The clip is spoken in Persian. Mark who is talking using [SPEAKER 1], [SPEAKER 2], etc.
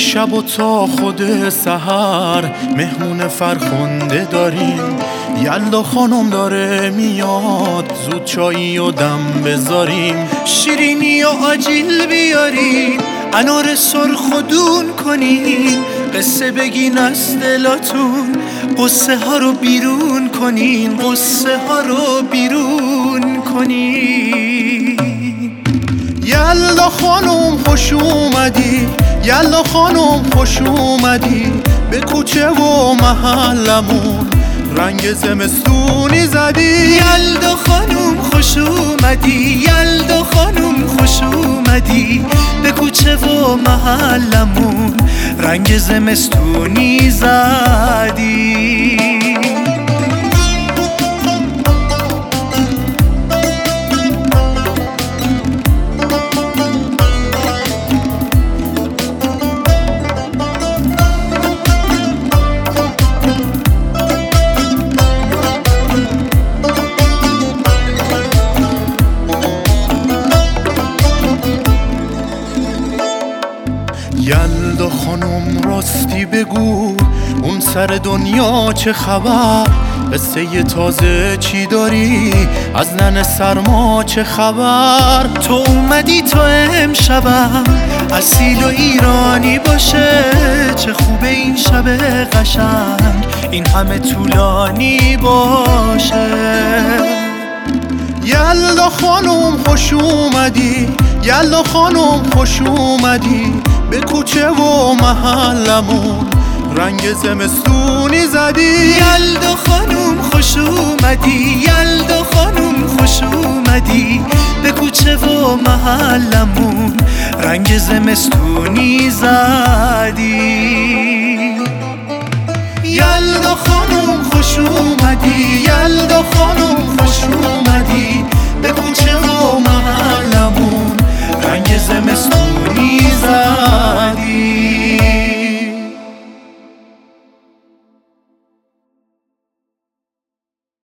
[SPEAKER 1] شب و تا خود سحر مهمون فرخنده داریم. یلدا خانم داره میاد، زود چایی و دم بذاریم. شیرینی و آجیل بیارین، انار سرخ و دون کنین. قصه بگین از دلاتون، قصه ها رو بیرون کنین. قصه ها رو بیرون کنین. یلدا خانم خوش اومدی، یلدا خانم خوش اومدی. به کوچه و محلمون رنگ زمستونی زدی.
[SPEAKER 2] یلدا خانم خوش اومدی، یلدا خانم خوش اومدی. به کوچه و محلمون رنگ زمستونی زدی.
[SPEAKER 1] یلدا خانم راستی بگو، اون سر دنیا چه خبر؟ قصه ی تازه چی داری؟ از نن سرما چه خبر؟
[SPEAKER 2] تو اومدی تو امشبم اصیل و ایرانی باشه. چه خوبه این شب قشنگ، این همه طولانی باشه.
[SPEAKER 1] یلدا خانم خوش اومدی، یلدا خانم خوش اومدی. به کوچه و محلمون رنگ زمستونی زدی.
[SPEAKER 2] یلدا خانم خوش اومدی، یلدا خانم خوش اومدی. به کوچه و محلمون رنگ زمستونی زدی.
[SPEAKER 1] یلدا خانم خوش اومدی، یلدا